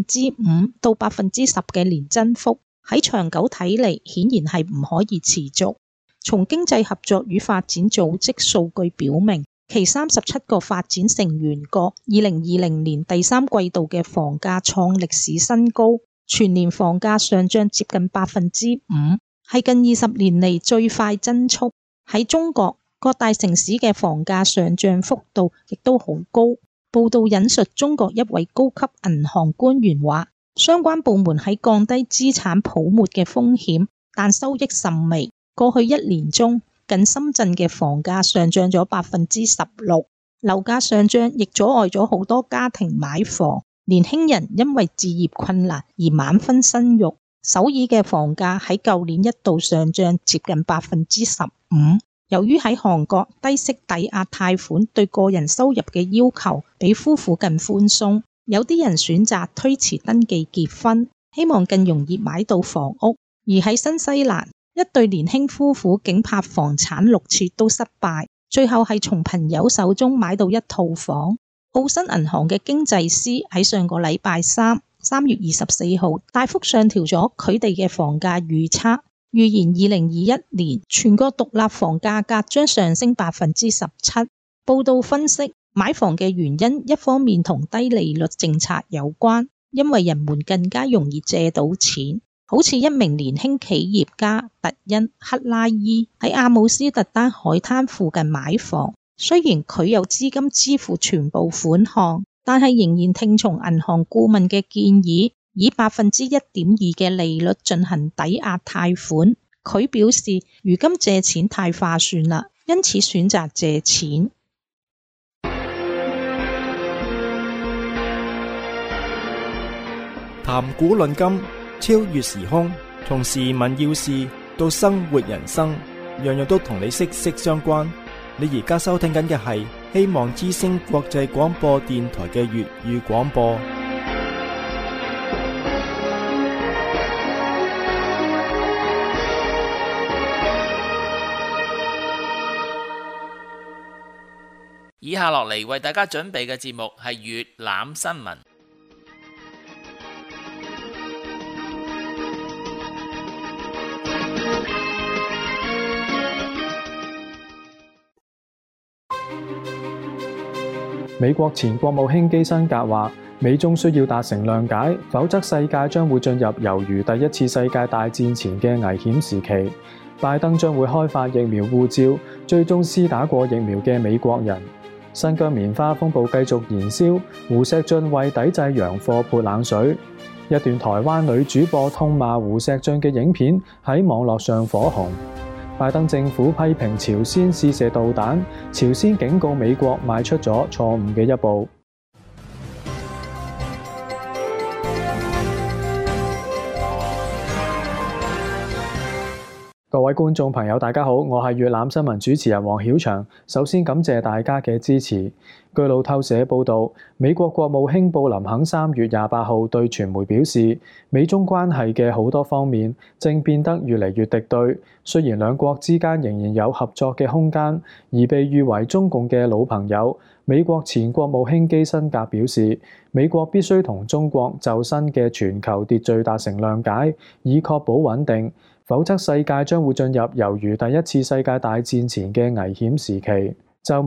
5%到10%嘅年增幅喺長久睇嚟顯然係唔可以持續。從經濟合作與發展組織數據表明，其37個發展成員國2020年第3季度嘅房價創歷史新高，全年房價上漲接近5%，係近20年嚟最快增速。喺中國，各大城市嘅房價上漲幅度亦都好高。報道引述中國一位高級銀行官員話，相關部門喺降低資產泡沫嘅風險，但收益甚微。過去1年中，僅深圳嘅房價上漲咗16%，樓價上漲亦阻礙咗好多家庭買房，年輕人因為置業困難而晚婚生育。首爾嘅房價喺舊年一度上漲接近15%。由於喺韓國低息抵押貸款對個人收入嘅要求比夫婦更寬鬆，有啲人選擇推遲登記結婚，希望更容易買到房屋。而喺新西蘭，一對年輕夫婦竟拍房產6次都失敗，最後係從朋友手中買到一套房。澳新銀行嘅經濟師喺上個禮拜3月24號大幅上調咗佢哋嘅房價預測，預言2021年全國獨立房價格將上升17%。報道分析，買房嘅原因一方面同低利率政策有關，因為人們更加容易借到錢。好似一名年輕企業家特恩克拉伊喺阿姆斯特丹海灘附近買房，雖然佢有資金支付全部款項，但係仍然聽從銀行顧問嘅建議，以1.2%嘅利率進行抵押貸款。佢表示，如今借錢太划算啦，因此選擇借錢。 談古論今，超越時空，從時聞要事到生活人生，樣樣都同你息息相關。你而家收聽緊嘅係希望之聲國際廣播電台嘅粵語廣播。 以下落嚟為大家準備嘅節目係粵覽新聞。 美國前國務卿基辛格話，美中需要達成諒解，否則世界將會進入猶如第一次世界大戰前嘅危險時期。拜登將會開發疫苗護照，追蹤施打過疫苗嘅美國人。新疆棉花風暴繼續燃燒，胡錫進為抵制洋貨潑冷水。一段台灣女主播痛罵胡錫進嘅影片喺網絡上火紅。拜登政府批評朝鮮試射導彈，朝鮮警告美國邁出咗錯誤嘅一步。各位觀眾朋友，大家好，我係粵覽新聞主持人黃曉翔。首先感謝大家嘅支持。據路透社報導，美國國務卿布林肯3月28號對傳媒表示，美中關係嘅好多方面正變得越嚟越敵對。雖然兩國之間仍然有合作嘅空間，而被譽為中共嘅老朋友，美國前國務卿基辛格表示，美國必須同中國就新嘅全球秩序達成諒解，以確保穩定。否則世界將會進入猶如第一次世界大戰前嘅危險時期。週末，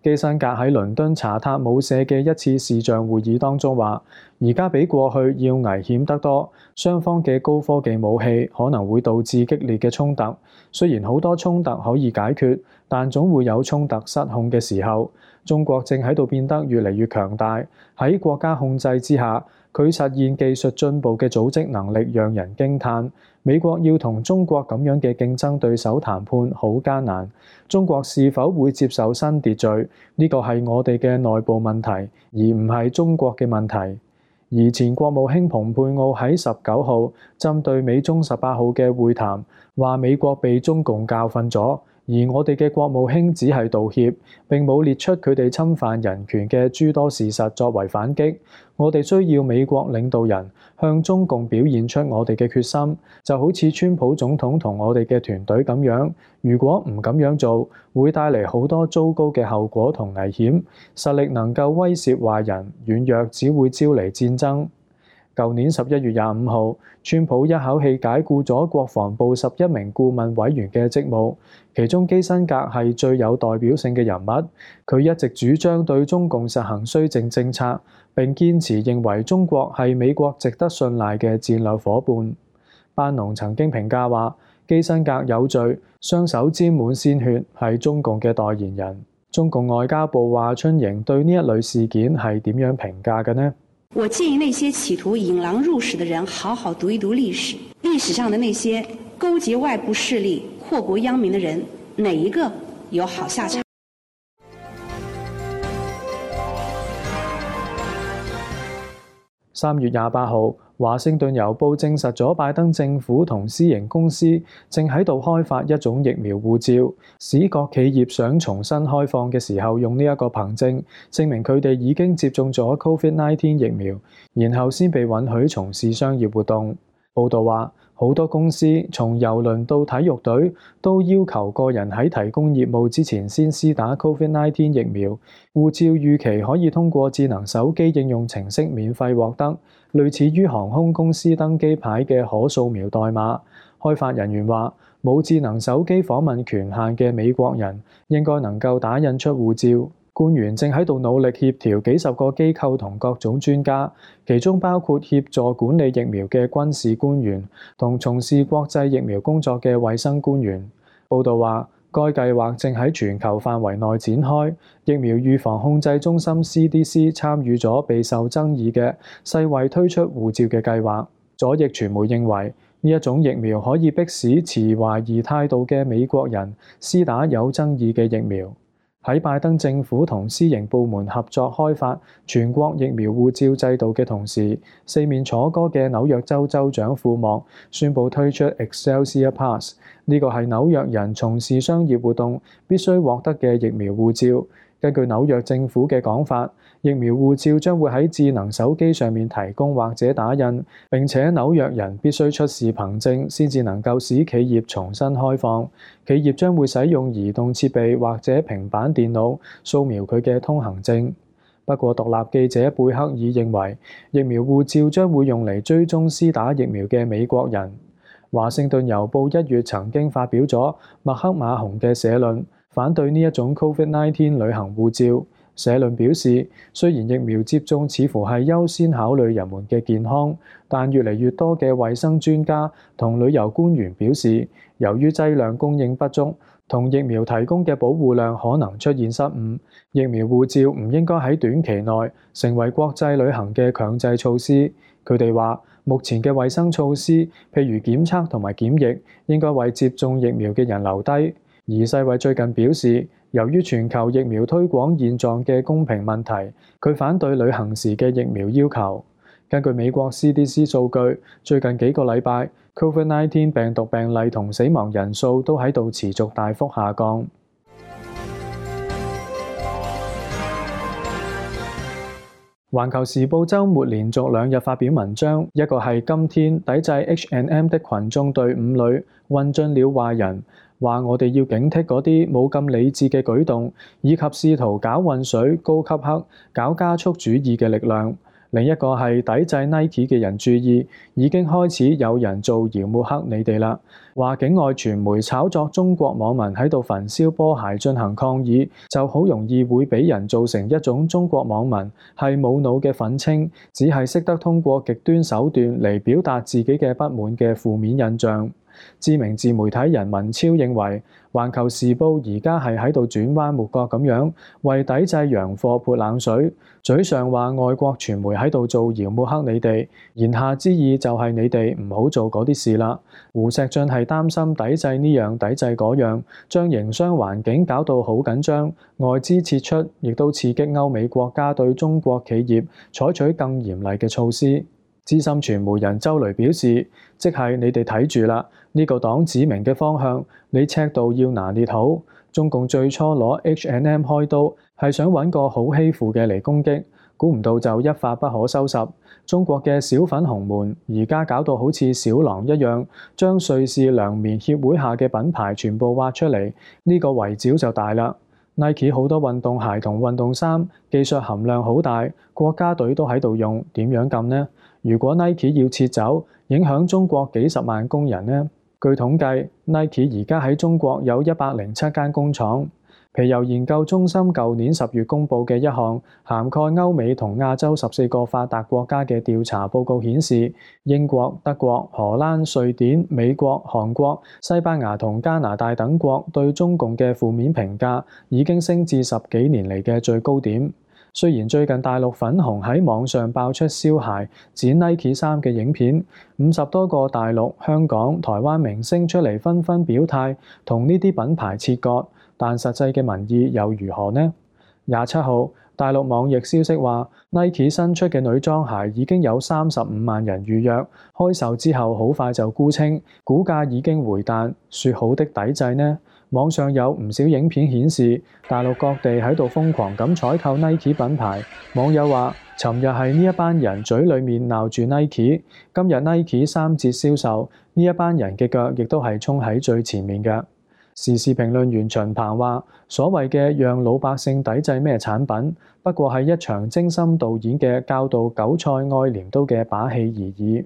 基辛格喺倫敦查塔姆社嘅一次視像會議當中話，而家比過去要危險得多，雙方嘅高科技武器可能會導致激烈嘅衝突。雖然好多衝突可以解決，但總會有衝突失控嘅時候。中國正喺度變得越嚟越強大，喺國家控制之下，佢實現技術進步嘅組織能力讓人驚嘆。美國要同中國咁樣嘅競爭對手談判好艱難。中國是否會接受新秩序？呢個係我哋嘅內部問題，而唔係中國嘅問題。而前國務卿蓬佩奧喺19號針對美中18號嘅會談，話美國被中共教訓咗。而我哋嘅國務卿只係道歉，並冇列出佢哋侵犯人權嘅諸多事實作為反擊。我哋需要美國領導人向中共表現出我哋嘅決心，就好似川普總統同我哋嘅團隊咁樣。如果唔咁樣做，會帶嚟好多糟糕嘅後果同危險。實力能夠威懾壞人，軟弱只會招嚟戰爭。舊年11月25號，川普一口氣解僱咗國防部11名顧問委員嘅職務，其中基辛格係最有代表性嘅人物。佢一直主張對中共實行綏靖政策，並堅持認為中國係美國值得信賴嘅戰略夥伴。班農曾經評價話，基辛格有罪，雙手沾滿鮮血，係中共嘅代言人。中共外交部華春瑩對呢一類事件係點樣評價嘅呢？ 我建議那些企圖引狼入室的人好好讀一讀歷史，歷史上的那些勾結外部勢力、禍國殃民的人，哪一個有好下場 ？3月28號，華盛頓郵報證實咗拜登政府同私營公司正喺度開發一種疫苗護照，使各企業想重新開放嘅時候用呢一個憑證，證明佢哋已經接種咗 COVID-19 疫苗，然後先被允許從事商業活動。報道話，好多公司從郵輪到體育隊都要求個人喺提供業務之前先施打 COVID-19 疫苗。護照預期可以通過智能手機應用程式免費獲得，類似於航空公司登機牌嘅可掃描代碼。開發人員話，冇智能手機訪問權限嘅美國人應該能夠打印出護照。官員正喺度努力協調幾十個機構同各種專家，其中包括協助管理疫苗嘅軍事官員同從事國際疫苗工作嘅衛生官員。報道話，該計劃正喺全球範圍內展開。疫苗預防控制中心 CDC 參與咗備受爭議嘅世衛推出護照嘅計劃。左翼傳媒認為，呢一種疫苗可以迫使持懷疑態度嘅美國人施打有爭議嘅疫苗。喺拜登政府同私營部門合作開發全國疫苗護照制度嘅同時，四面楚歌嘅紐約州州長庫莫宣布推出 Excelsior Pass， 呢個係紐約人從事商業活動必須獲得嘅疫苗護照。根據紐約政府嘅講法，疫苗護照將會喺智能手機上面提供或者打印，並且紐約人必須出示憑證先至能夠使企業重新開放。企業將會使用移動設備或者平板電腦掃描佢嘅通行證。不過，獨立記者貝克爾認為，疫苗護照將會用嚟追蹤施打疫苗嘅美國人。華盛頓郵報1月曾經發表咗麥克馬洪嘅社論，反對呢一種 COVID-19 旅行護照。社論表示，雖然疫苗接種似乎係優先考慮人們嘅健康，但越嚟越多嘅衛生專家同旅遊官員表示，由於劑量供應不足，同疫苗提供嘅保護量可能出現失誤。疫苗護照唔應該喺短期內成為國際旅行嘅強制措施。佢哋話，目前嘅衛生措施，譬如檢測同埋檢疫，應該為接種疫苗嘅人留低。而世衛最近表示，由於全球疫苗推廣現狀嘅公平問題，佢反對旅行時嘅疫苗要求。根據美國 CDC 數據，最近幾個禮拜 COVID-19 病毒病例同死亡人數都喺度持續大幅下降。環球時報週末連續2日發表文章，一個係今天抵制 H&M 的群眾隊伍裏混進了壞人，話我哋要警惕嗰啲冇咁理智嘅舉動，以及試圖搞混水、高級黑、搞加速主義嘅力量。 另一個係抵制 Nike 嘅人注意，已經開始有人造謠抹黑你哋啦。話境外傳媒炒作中國網民喺度焚燒波鞋進行抗議，就好容易會俾人造成一種中國網民係冇腦嘅憤青，只係識得通過極端手段嚟表達自己嘅不滿嘅負面印象。知名自媒體人文超認為，環球時報而家係喺度轉彎抹角咁樣，為抵制洋貨潑冷水，嘴上話外國傳媒喺度造謠抹黑你哋，言下之意就係你哋唔好做嗰啲事啦。胡錫進係擔心抵制呢樣抵制嗰樣，將營商環境搞到好緊張，外資撤出，亦都刺激歐美國家對中國企業採取更嚴厲嘅措施。資深傳媒人周雷表示，即係你哋睇住啦，呢個黨指明嘅方向，你尺度要拿捏好。中共最初攞 H&M 開刀，係想揾個好欺負嘅嚟攻擊，估唔到就一發不可收拾。中國嘅小粉紅們而家搞到好似小狼一樣，將瑞士涼棉協會下嘅品牌全部挖出嚟，呢個圍剿就大啦。Nike 好多運動鞋同運動衫技術含量好大，國家隊都喺度用，點樣禁呢？如果 Nike 要撤走，影響中國幾十萬工人呢？據統計 ，Nike 而家喺中國有107間工廠。皮尤研究中心舊年10月公佈嘅一項涵蓋歐美同亞洲14個發達國家嘅調查報告顯示，英國、德國、荷蘭、瑞典、美國、韓國、西班牙同加拿大等國對中共嘅負面評價已經升至10幾年嚟嘅最高點。雖然最近大陸粉紅喺網上爆出燒鞋、剪 Nike 衫嘅影片，50多個大陸、香港、台灣明星出嚟紛紛表態，同呢啲品牌切割，但實際嘅民意又如何呢？27號，大陸網易消息話 ，Nike 新出嘅女裝鞋已經有35萬人預約，開售之後好快就沽清，股價已經回彈，說好的抵制呢？網上有唔少影片顯示，大陸各地喺度瘋狂咁採購 Nike 品牌。網友話：尋日係呢一班人嘴裡面鬧住 Nike， 今日 Nike 3折銷售，呢一班人嘅腳亦都係衝喺最前面嘅。時事評論員秦鵬話：所謂嘅讓老百姓抵制咩產品，不過係一場精心導演嘅教導韭菜愛鐮刀嘅把戲而已。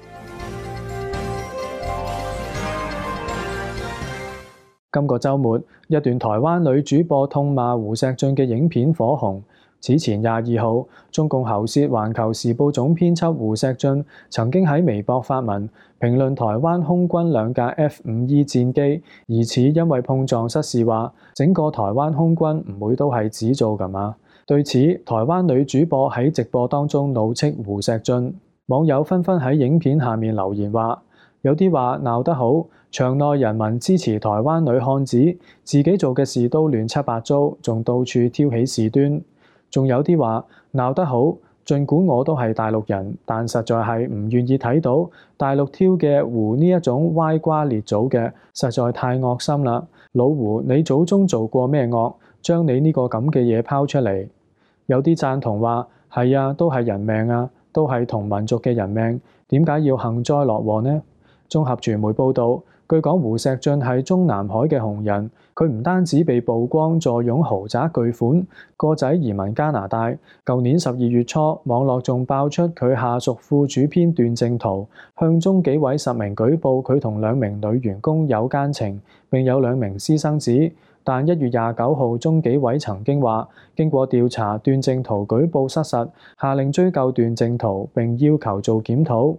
今個週末，一段台灣女主播痛罵胡錫進嘅影片火紅。此前22號，中共喉舌《環球時報》總編輯胡錫進曾經喺微博發文評論台灣空軍2架 F-5E 戰機，疑似因為碰撞失事，話整個台灣空軍唔會都係紙做㗎嘛？對此，台灣女主播喺直播當中怒斥胡錫進，網友紛紛喺影片下面留言話：有啲話鬧得好，場內人民支持台灣女漢子，自己做嘅事都亂七八糟，仲到處挑起事端。仲有啲話鬧得好，儘管我都係大陸人，但實在係唔願意睇到大陸挑嘅胡呢一種歪瓜裂棗嘅，實在太惡心啦！老胡，你祖宗做過咩惡，將你呢個咁嘅嘢拋出嚟？有啲贊同話係啊，都係人命啊，都係同民族嘅人命，點解要幸災樂禍呢？綜合傳媒報導，據講胡錫進係中南海嘅紅人，佢唔單止被曝光坐擁豪宅巨款，個仔移民加拿大。舊年12月初，網絡仲爆出佢下屬副主編段正濤向中紀委實名舉報佢同2名女員工有奸情，並有2名私生子。但1月29號，中紀委曾經話，經過調查，段正濤舉報失實，下令追究段正濤，並要求做檢討。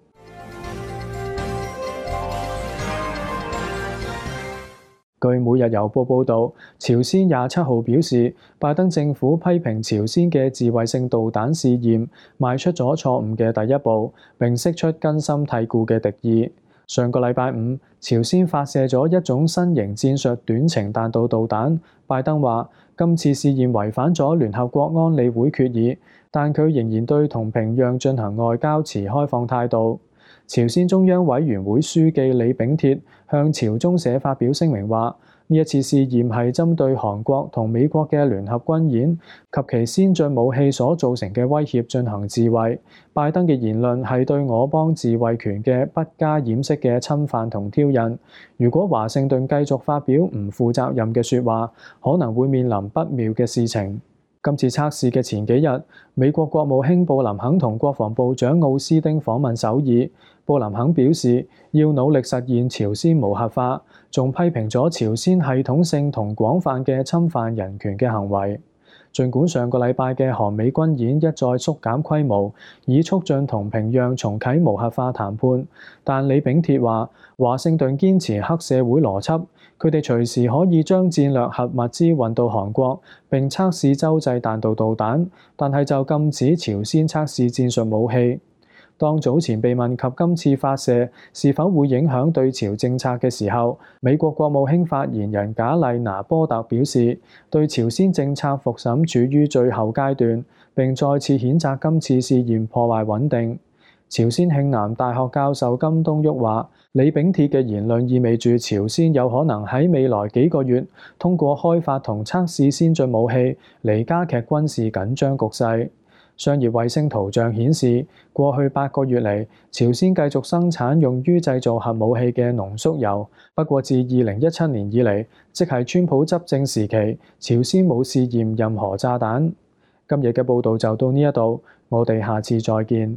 據每日郵報報導，朝鮮27號表示，拜登政府批評朝鮮嘅自衛性導彈試驗邁出咗錯誤嘅第一步，並釋出根深蒂固嘅敵意。上個禮拜五，朝鮮發射咗一種新型戰術短程彈道導彈。拜登話，今次試驗違反咗聯合國安理會決議，但佢仍然對同平壤進行外交持開放態度。朝鮮中央委員會書記李炳鐵向朝中社發表聲明話，呢一次試驗係針對韓國同美國嘅聯合軍演及其先進武器所造成嘅威脅進行自衛。拜登嘅言論係對我方自衛權嘅不加掩飾嘅侵犯同挑釁。如果華盛頓繼續發表唔負責任嘅説話，可能會面臨不妙嘅事情。 今次測試嘅前幾日，美國國務卿布林肯同國防部長奧斯丁訪問首爾。布林肯表示要努力實現朝鮮無核化，仲批評咗朝鮮系統性同廣泛嘅侵犯人權嘅行為。儘管上個禮拜嘅韓美軍演一再縮減規模，以促進同平壤重啟無核化談判，但李炳鐵話華盛頓堅持黑社會邏輯，佢哋隨時可以將戰略核物資運到韓國並測試洲際彈道導彈，但係就禁止朝鮮測試戰術武器。當早前被問及今次發射是否會影響對朝政策嘅時候，美國國務卿發言人賈麗娜波特表示，對朝鮮政策復審處於最後階段，並再次譴責今次試驗破壞穩定。朝鮮慶南大學教授金東旭話，李炳鐵嘅言論意味住朝鮮有可能喺未來幾個月通過開發同測試先進武器嚟加劇軍事緊張局勢。商業衛星圖像顯示，過去8個月嚟，朝鮮繼續生產用於製造核武器嘅濃縮鈾。不過自2017年以嚟，即係川普執政時期，朝鮮冇試驗任何炸彈。今日嘅報導就到呢一度，我哋下次再見。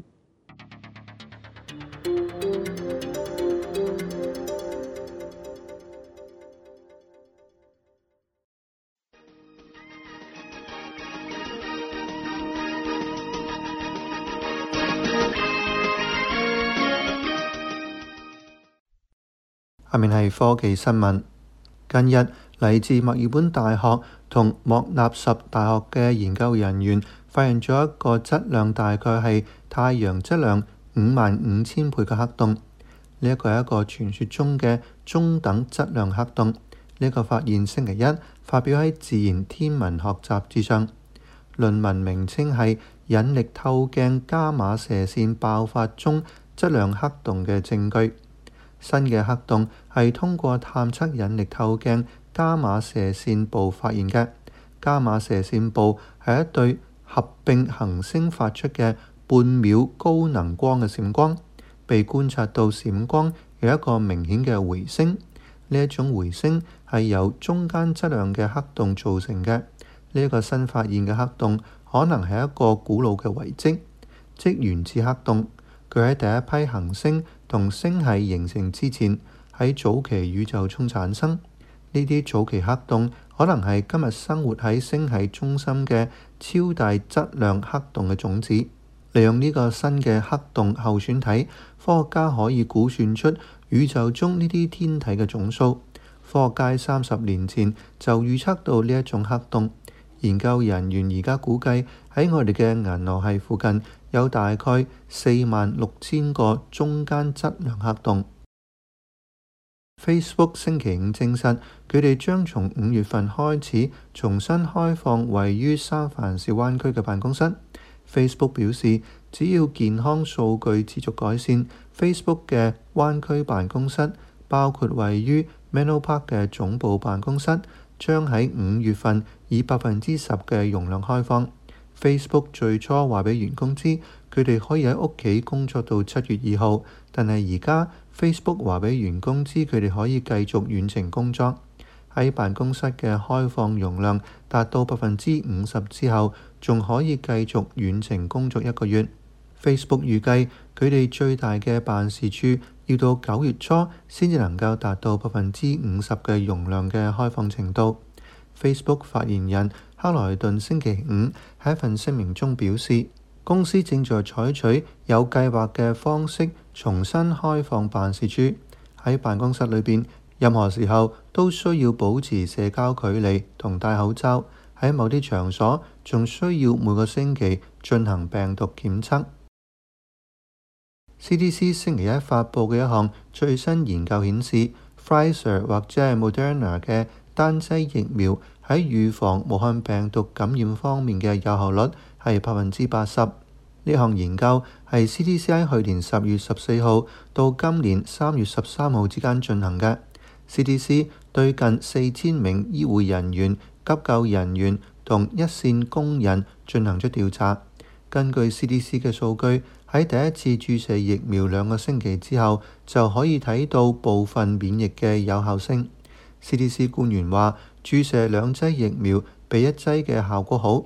下面係科技新聞。近日，嚟自墨爾本大學同莫納什大學嘅研究人員發現咗一個質量大概係太陽質量55000倍嘅黑洞。呢一個係一個傳說中嘅中等質量黑洞。呢個發現星期一發表喺《自然天文學雜誌》上，論文名稱係引力透鏡伽馬射線爆發中質量黑洞嘅證據。新嘅黑洞係通過探測引力透鏡伽馬射線部發現嘅。伽馬射線部係一對合併行星發出嘅半秒高能光嘅閃光，被觀察到閃光有一個明顯嘅回聲。呢一種回聲係由中間質量嘅黑洞造成嘅。呢一個新發現嘅黑洞可能係一個古老嘅遺跡，即原子黑洞。佢喺第一批行星同星系形成之前，喺早期宇宙中產生。呢啲早期黑洞可能係今日生活喺星系中心嘅超大質量黑洞嘅種子。利用呢個新嘅黑洞候選體，科學家可以估算出宇宙中呢啲天體嘅總數。科學家30年前就預測到呢一種黑洞。研究人員而家估計喺我哋嘅銀河系附近有大概46000個中間質量黑洞。Facebook 星期五證實，佢哋將從5月份開始重新開放位於三藩市灣區嘅辦公室。Facebook 表示，只要健康數據持續改善， Facebook 嘅灣區辦公室，包括位於 Menlo Park 嘅總部辦公室，將喺5月份以10%嘅容量開放。Facebook 最初話俾員工知，佢哋可以喺屋企工作到7月2號，但係而家 Facebook 話俾員工知，佢哋可以繼續遠程工作。喺辦公室嘅開放容量達到50%之後，仲可以繼續遠程工作1個月。Facebook 預計佢哋最大嘅辦事處要到9月初先至能夠達到50%嘅容量嘅開放程度。Facebook 發言人克萊頓星期五喺一份聲明中表示，公司正在採取有計劃嘅方式重新開放辦事處。喺辦公室裏邊，任何時候都需要保持社交距離同戴口罩。喺某啲場所仲需要每個星期進行病毒檢測。CDC 星期一發佈嘅一項最新研究顯示，Pfizer 或者係 Moderna 嘅單劑疫苗喺預防武漢病毒感染方面嘅有效率係80%。呢項研究係 CDC 喺去年10月14號到今年3月13號之間進行嘅。CDC 對近4000名醫護人員、急救人員同一線工人進行咗調查。根據 CDC 嘅數據，喺第一次注射疫苗2個星期之後，就可以睇到部分免疫嘅有效性。CDC 官員話，注射2劑疫苗比1劑嘅效果好。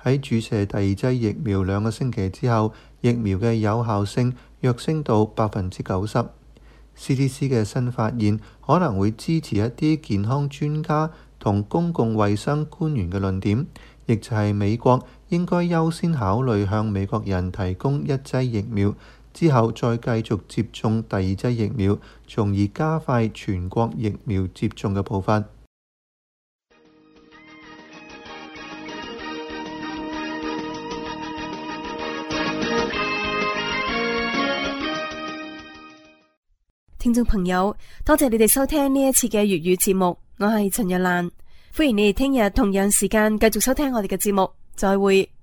喺注射第二劑疫苗2個星期之後，疫苗嘅有效性躍升到 90%。CDC 嘅新發現可能會支持一啲健康專家同公共衛生官員嘅論點，亦就係美國應該優先考慮向美國人提供1劑疫苗，之後再繼續接種第2劑疫苗，從而加快全國疫苗接種嘅步伐。 聽眾朋友，多謝你哋收聽呢一次嘅粵語節目，我係陳若蘭，歡迎你哋聽日同樣時間繼續收聽我哋嘅節目，再會。